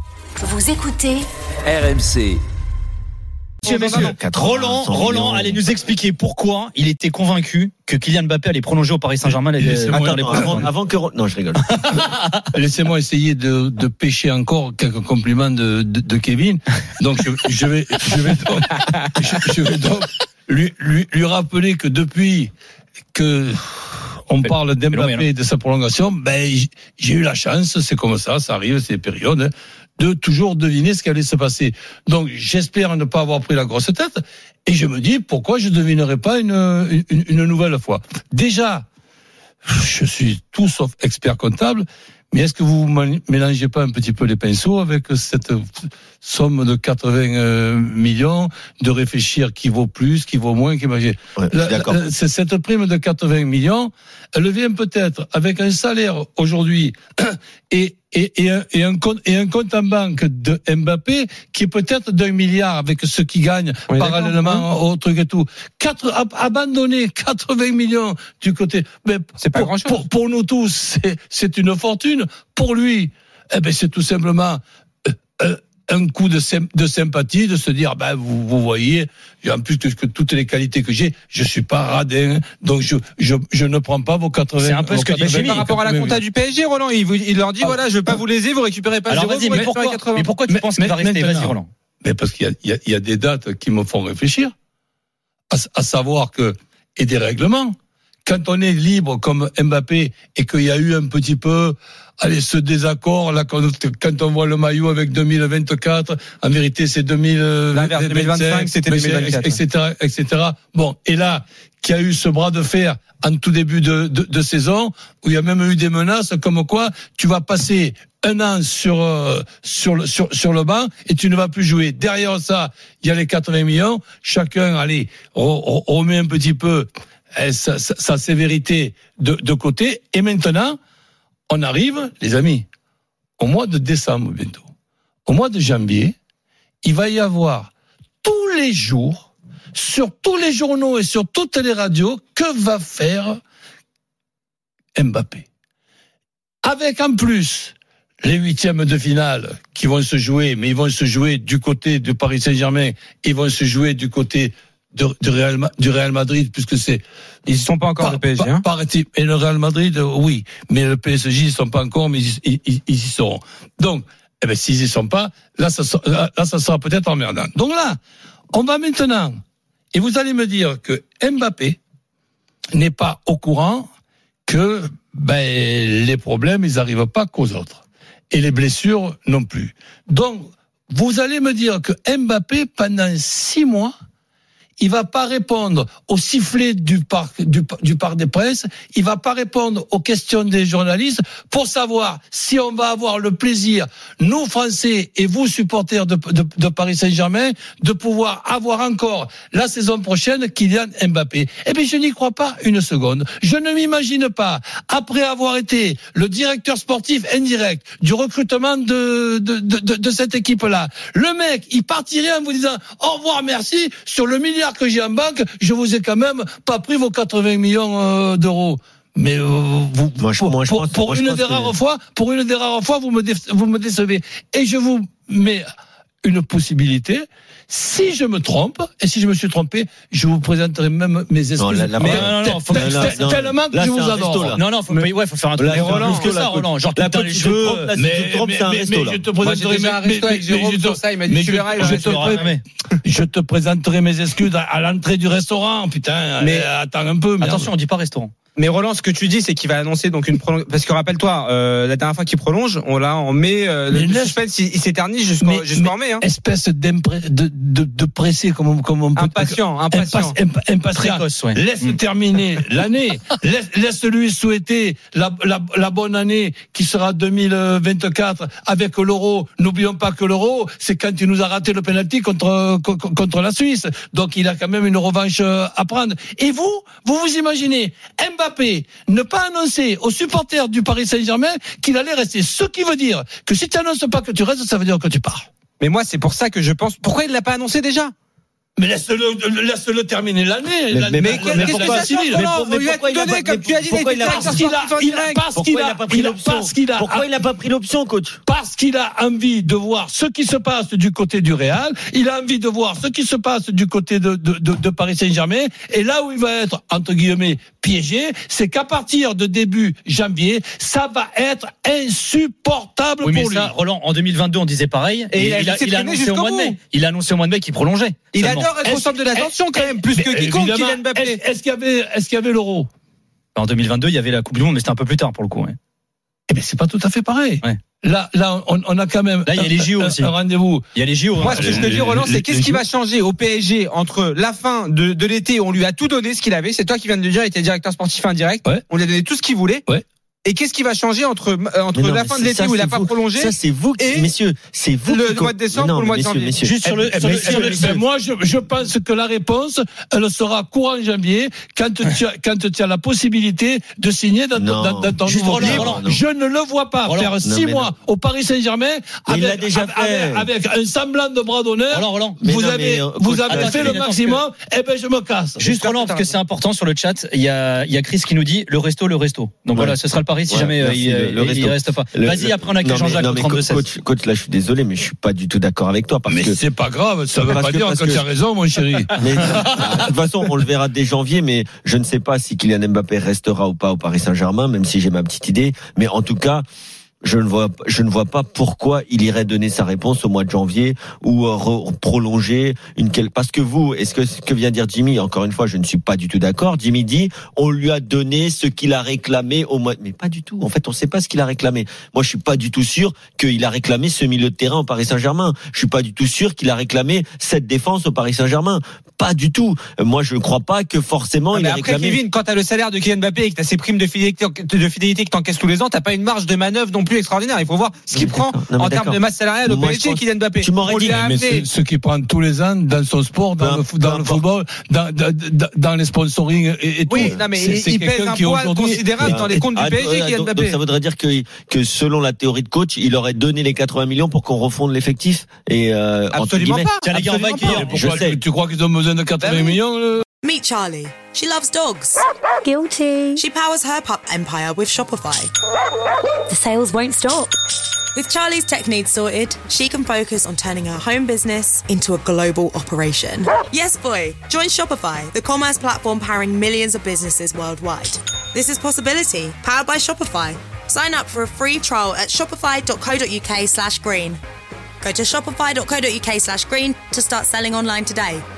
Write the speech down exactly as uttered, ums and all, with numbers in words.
Vous écoutez R M C. Monsieur, messieurs, Roland, Roland allait nous expliquer pourquoi il était convaincu que Kylian Mbappé allait prolonger au Paris Saint-Germain. Les, les, Attends, les avant, avant que non, je rigole. Laissez-moi essayer de, de pêcher encore quelques compliments de, de, de Kevin. Donc je, je vais, je vais donc, je, je vais donc lui, lui, lui rappeler que depuis que on parle d'Mbappé et de sa prolongation, ben j'ai eu la chance, c'est comme ça, ça arrive, c'est des périodes, de toujours deviner ce qui allait se passer. Donc j'espère ne pas avoir pris la grosse tête, et je me dis pourquoi je ne devinerai pas une, une, une nouvelle fois. Déjà, je suis tout sauf expert comptable, mais est-ce que vous mélangez pas un petit peu les pinceaux avec cette somme de quatre-vingts millions, de réfléchir qui vaut plus, qui vaut moins, qui vaut... Ouais, la, d'accord. La, cette prime de quatre-vingts millions, elle vient peut-être avec un salaire aujourd'hui et Et, et, un, et, un compte, et un compte en banque de Mbappé qui est peut-être d'un milliard avec ce qu'il gagne oui, parallèlement au truc et tout. Quatre, ab, abandonner quatre-vingts millions du côté, mais c'est pas pour, grand-chose. Pour, pour nous tous, c'est, c'est une fortune. Pour lui, eh ben c'est tout simplement euh, un coup de, de sympathie, de se dire, ben vous, vous voyez, en plus que, que toutes les qualités que j'ai, je suis pas radin, donc je, je, je ne prends pas vos quatre-vingts. C'est un peu ce que dit Jimmy par rapport à la compta du P S G, Roland. Il, vous, il leur dit, ah, voilà, je veux pas vous léser, vous récupérez pas alors zéro, vas-y, vous mais pourquoi, quatre-vingts. Mais pourquoi tu mais, penses qu'il va rester? Vas-y, Roland. Mais parce qu'il y a, il y a, il y a des dates qui me font réfléchir, à, à savoir que, et des règlements. Quand on est libre comme Mbappé et qu'il y a eu un petit peu, allez, ce désaccord là, quand, quand on voit le maillot avec deux mille vingt-quatre, en vérité c'est deux mille vingt-cinq, deux mille vingt-cinq, c'était deux mille vingt-quatre, et cetera, et cetera. Bon, et là, qu'il y a eu ce bras de fer en tout début de, de, de saison, où il y a même eu des menaces comme quoi tu vas passer un an sur euh, sur le sur sur le banc et tu ne vas plus jouer. Derrière ça, il y a les quatre-vingts millions. Chacun, allez, remet un petit peu Sa, sa, sa sévérité de, de côté. Et maintenant, on arrive, les amis, au mois de décembre bientôt. Au mois de janvier, il va y avoir tous les jours, sur tous les journaux et sur toutes les radios, que va faire Mbappé. Avec en plus les huitièmes de finale qui vont se jouer, mais ils vont se jouer du côté du Paris Saint-Germain, ils vont se jouer du côté De, du, Real, du Real Madrid, puisque c'est... Ils ne sont pas encore par, le P S G. Hein. Par, par, et le Real Madrid, oui. Mais le P S G, ils ne sont pas encore, mais ils, ils, ils, ils y seront. Donc, eh ben, s'ils n'y sont pas, là ça, là, là, ça sera peut-être emmerdant. Donc là, on va maintenant... Et vous allez me dire que Mbappé n'est pas au courant que ben, les problèmes, ils n'arrivent pas qu'aux autres. Et les blessures non plus. Donc, vous allez me dire que Mbappé, pendant six mois... il va pas répondre au sifflet du parc, du, du parc des Princes, il va pas répondre aux questions des journalistes pour savoir si on va avoir le plaisir, nous Français et vous supporters de, de, de Paris Saint-Germain, de pouvoir avoir encore la saison prochaine Kylian Mbappé. Eh bien, je n'y crois pas une seconde. Je ne m'imagine pas, après avoir été le directeur sportif indirect du recrutement de, de, de, de, de cette équipe-là, le mec, il partirait en vous disant au revoir, merci, sur le milliard que j'ai en banque, je vous ai quand même pas pris vos quatre-vingts millions euh, d'euros. Mais euh, vous, moi, je, pour, moi, je pour, pense, pour moi, une je des rares que... fois, pour une des rares fois, vous me dé, vous me décevez. Et je vous mets une possibilité. Si je me trompe, et si je me suis trompé, je vous présenterai même mes excuses. Non, la, la, mais non, non, faut, tellement que je vous adore. Non, non, faut, mais, ouais, faut faire un truc Roland, plus que ça, Roland. Genre, la petite cheveux, mais c'est un resto, là. Je te présenterai mes, un resto avec Jérôme sur ça, il m'a dit, tu verras, je te présenterai mes excuses à l'entrée du restaurant, putain. Mais attends un peu. Attention, on dit pas restaurant. Mais Roland, ce que tu dis, c'est qu'il va annoncer donc une prolongation. Parce que rappelle-toi, euh, la dernière fois qu'il prolonge, on l'a en mai. Euh, le laisse... suspense, il, il s'éternise jusqu'en jusqu'en mai. Hein. Espèce de, de, de pressé, comme on, comme on peut. Impatient, impatient, Impa, impatient. Précoce, ouais. Laisse mmh. terminer l'année. Laisse, laisse-lui souhaiter la, la, la bonne année qui sera deux mille vingt-quatre avec l'Euro. N'oublions pas que l'Euro, c'est quand il nous a raté le penalty contre contre la Suisse. Donc il a quand même une revanche à prendre. Et vous, vous vous imaginez Mbappé ne pas annoncer aux supporters du Paris Saint-Germain qu'il allait rester. Ce qui veut dire que si tu annonces pas que tu restes, ça veut dire que tu pars. Mais moi, c'est pour ça que je pense. Pourquoi il l'a pas annoncé déjà ? Mais laisse-le, laisse-le terminer l'année. Mais, l'année mais, mais, mais pourquoi, mais pourquoi, mais pourquoi il a pas, comme tu as dit, pourquoi il a parce qu'il a, il a, parce qu'il a, pas pris l'option. Parce qu'il a, pourquoi il n'a pas pris l'option, coach? Parce qu'il a envie de voir ce qui se passe du côté du Real. Il a envie de voir ce qui se passe du côté de, de, de, de Paris Saint-Germain. Et là où il va être, entre guillemets, piégé, c'est qu'à partir de début janvier, ça va être insupportable oui, pour mais lui. Ça, Roland, en deux mille vingt-deux, on disait pareil. Et, et il, a, il, a, il a annoncé au mois de mai. Il a annoncé au mois de mai qu'il prolongeait. Il seulement. adore être au centre de l'attention quand même, plus que quiconque, Kylian Mbappé. Est-ce, est-ce qu'il y avait, est-ce qu'il y avait l'Euro? En deux mille vingt-deux, il y avait la Coupe du Monde, mais c'était un peu plus tard pour le coup. Ouais. Eh bien, c'est pas tout à fait pareil. Ouais. Là, là, on, on a quand même. Là, il y a les J O un, aussi. Un rendez-vous. Il y a les J O. Moi, ce que je te dis, Roland, c'est qu'est-ce qui va changer au P S G entre la fin de, de l'été, on lui a tout donné ce qu'il avait. C'est toi qui viens de le dire, il était directeur sportif indirect. Ouais. On lui a donné tout ce qu'il voulait. Ouais. Et qu'est-ce qui va changer entre, entre non, la fin de l'été ça, où il n'a pas vous. prolongé Ça, c'est vous, qui, et messieurs, c'est vous le qui mois de décembre non, ou le mois de messieurs, janvier. Messieurs. Juste sur le, eh, sur mais, le, sur le, eh, mais moi, je, je pense que la réponse, elle sera courant janvier, quand tu as, quand tu as la possibilité de signer dans, non. dans, dans ton Juste nouveau Roland, club. Roland, Je ne le vois pas Roland, faire non, six mois non. au Paris Saint-Germain Mais il avec, l'a déjà fait. avec, avec un semblant de bras d'honneur. Roland, Roland. Vous Mais non, avez, mais, euh, vous coach, avez attends, fait attends, le attends, maximum. Eh ben, je me casse. Juste Roland, parce que c'est important sur le chat. Il y a, il y a Chris qui nous dit le resto, le resto. Donc Ouais. voilà, ce sera le pari si Ouais, jamais merci, il, le- le il, resto. il reste pas. Le- Vas-y, après on a non, Jean-Jacques mais, au non, mais trente-deux seize. coach, coach, là, je suis désolé, mais je suis pas du tout d'accord avec toi parce Mais que. c'est pas grave, ça veut Parce pas que- dire parce que que- tu as raison, mon chéri. Mais, de toute façon, on le verra dès janvier, mais je ne sais pas si Kylian Mbappé restera ou pas au Paris Saint-Germain, même si j'ai ma petite idée. Mais en tout cas, je ne vois, je ne vois pas pourquoi il irait donner sa réponse au mois de janvier ou euh, re- prolonger une quelle. Parce que vous, est-ce que ce que vient de dire Jimmy, encore une fois, je ne suis pas du tout d'accord. Jimmy dit, on lui a donné ce qu'il a réclamé au mois. Mais pas du tout. En fait, on ne sait pas ce qu'il a réclamé. Moi, je suis pas du tout sûr qu'il a réclamé ce milieu de terrain au Paris Saint-Germain. Je suis pas du tout sûr qu'il a réclamé cette défense au Paris Saint-Germain. Pas du tout. Moi, je ne crois pas que forcément Ah, il mais a après, réclamé. Kevin, quand t'as le salaire de Kylian Mbappé et que t'as ses primes de fidélité, de fidélité que t'encaisses tous les ans, t'as pas une marge de manœuvre non plus extraordinaire. Il faut voir ce qu'il prend Non, mais en termes d'accord. de masse salariale au Moi, P S G, je pense- Kylian Mbappé. tu m'aurais On dit, lui a Mais amené- c'est ce qui prend tous les ans dans son sport, dans Peu- le, foot- dans peu le importe. football, dans, dans, dans, dans les sponsoring et, et tout. Oui, non, mais C'est- il, c'est il pèse quelqu'un un qui poids aujourd'hui- considérable dans les comptes du Ah, P S G, donc, Kylian donc, Mbappé. ça voudrait dire que, que selon la théorie de coach, il aurait donné les quatre-vingts millions pour qu'on refonde l'effectif et euh, entre Absolument guillemets. pas. Tiens, les gars, on va Absolument accueillir. pas. Pourquoi Je sais. tu, tu crois qu'ils ont besoin de quatre-vingts Bah oui. millions le... Meet Charlie. She loves dogs. Guilty. She powers her pup empire with Shopify. The sales won't stop. With Charlie's tech needs sorted, she can focus on turning her home business into a global operation. Yes, boy. Join Shopify, the commerce platform powering millions of businesses worldwide. This is Possibility, powered by Shopify. Sign up for a free trial at shopify.co.uk slash green. Go to shopify.co.uk slash green to start selling online today.